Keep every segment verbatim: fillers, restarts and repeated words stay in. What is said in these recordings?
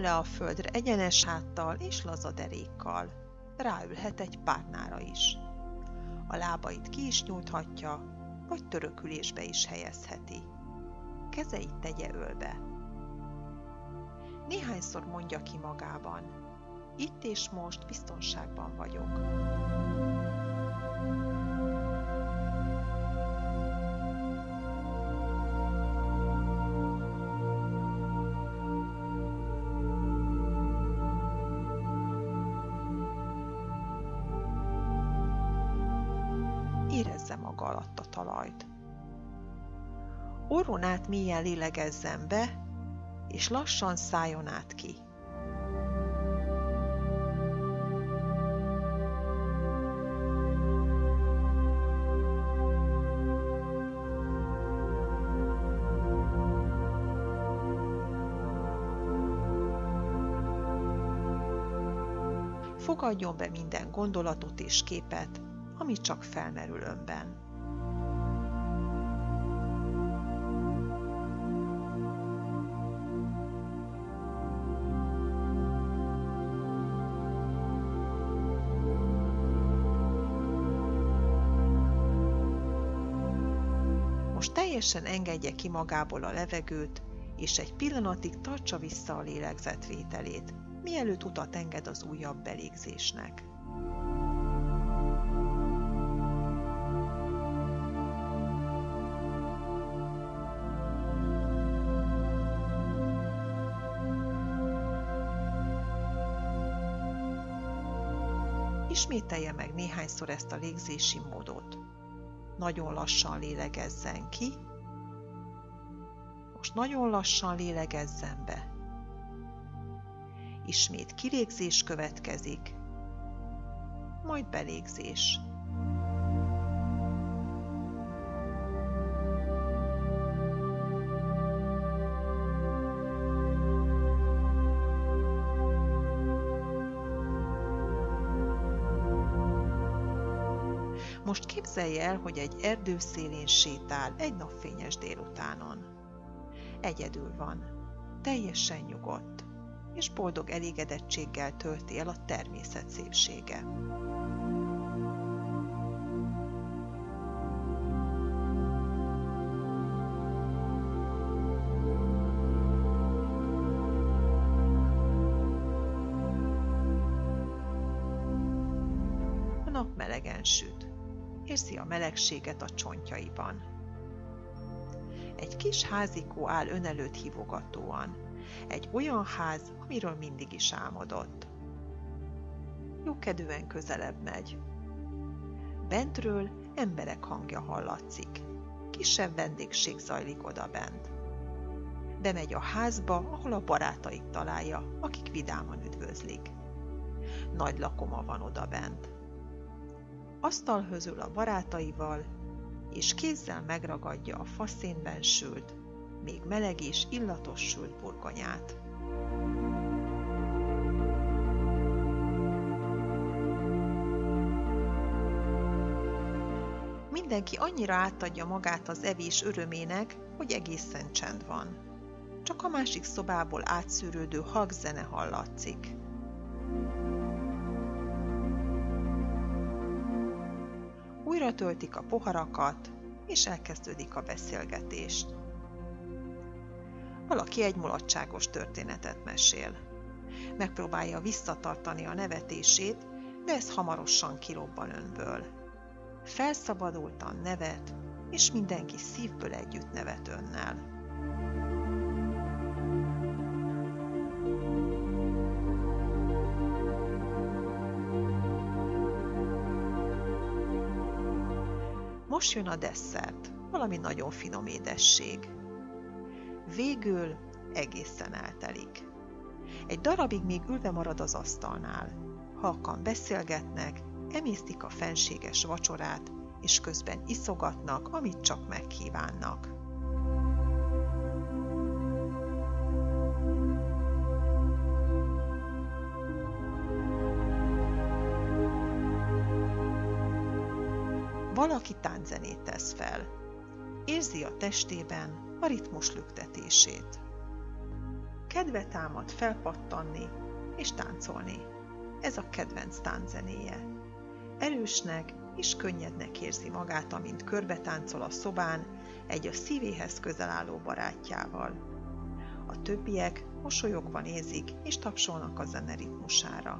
le a földre egyenes háttal és laza derékkal. Ráülhet egy párnára is. A lábait ki is nyújthatja, vagy törökülésbe is helyezheti. Kezeit tegye ölbe. Néhányszor mondja ki magában: itt és most biztonságban vagyok. Érezze maga alatt a talajt. Orrón át mélyen lélegezzen be, és lassan szálljon át ki. Fogadjon be minden gondolatot és képet, ami csak felmerül önben. Most teljesen engedje ki magából a levegőt, és egy pillanatig tartsa vissza a lélegzetvételét, mielőtt utat enged az újabb belégzésnek. Ismételje meg néhányszor ezt a légzési módot. Nagyon lassan lélegezzen ki, most nagyon lassan lélegezzen be. Ismét kilégzés következik, majd belégzés. Most képzelje el, hogy egy erdő szélén sétál egy napfényes délutánon. Egyedül van, teljesen nyugodt, és boldog elégedettséggel tölti el a természet szépsége. A nap melegen süt. Érzi a melegséget a csontjaiban. Egy kis házikó áll ön előtt hívogatóan. Egy olyan ház, amiről mindig is álmodott. Jókedvűen közelebb megy. Bentről emberek hangja hallatszik. Kisebb vendégség zajlik odabent. Bemegy a házba, ahol a barátait találja, akik vidáman üdvözlik. Nagy lakoma van odabent. Asztalhözül a barátaival, és kézzel megragadja a faszénben sült, még meleg és illatos sült burgonyát. Mindenki annyira átadja magát az evés örömének, hogy egészen csend van. Csak a másik szobából átszűrődő halk zene hallatszik. Újra töltik a poharakat, és elkezdődik a beszélgetés. Valaki egy mulatságos történetet mesél. Megpróbálja visszatartani a nevetését, de ez hamarosan kirobban önből. Felszabadultan nevet, és mindenki szívből együtt nevet önnel. Most jön a desszert, valami nagyon finom édesség. Végül egészen eltelik. Egy darabig még ülve marad az asztalnál. Halkan beszélgetnek, emésztik a fenséges vacsorát, és közben iszogatnak, amit csak megkívánnak. Valaki tánczenét tesz fel. Érzi a testében a ritmus lüktetését. kedve támad felpattanni és táncolni. Ez a kedvenc tánczenéje. Erősnek és könnyednek érzi magát, amint körbe táncol a szobán egy a szívéhez közel álló barátjával. A többiek mosolyogva nézik és tapsolnak a zene ritmusára.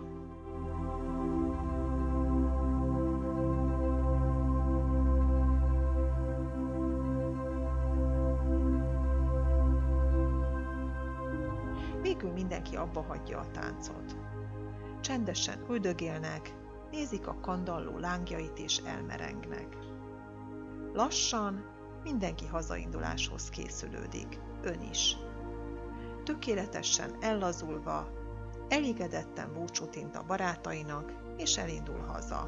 Végül mindenki abba hagyja a táncot. Csendesen üldögélnek, nézik a kandalló lángjait és elmerengnek. Lassan mindenki hazainduláshoz készülődik, ön is. Tökéletesen ellazulva, elégedetten búcsút int a barátainak, és elindul haza.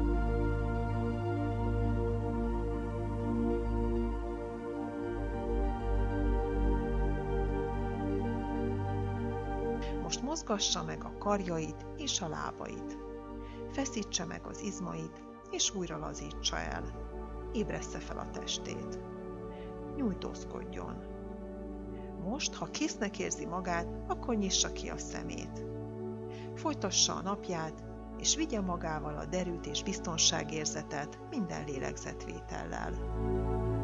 Most mozgassa meg a karjait és a lábait. Feszítse meg az izmait, és újra lazítsa el. Ébressze fel a testét. Nyújtózkodjon. Most, ha késznek érzi magát, akkor nyissa ki a szemét. Folytassa a napját, és vigye magával a derűt és biztonságérzetet minden lélegzetvétellel.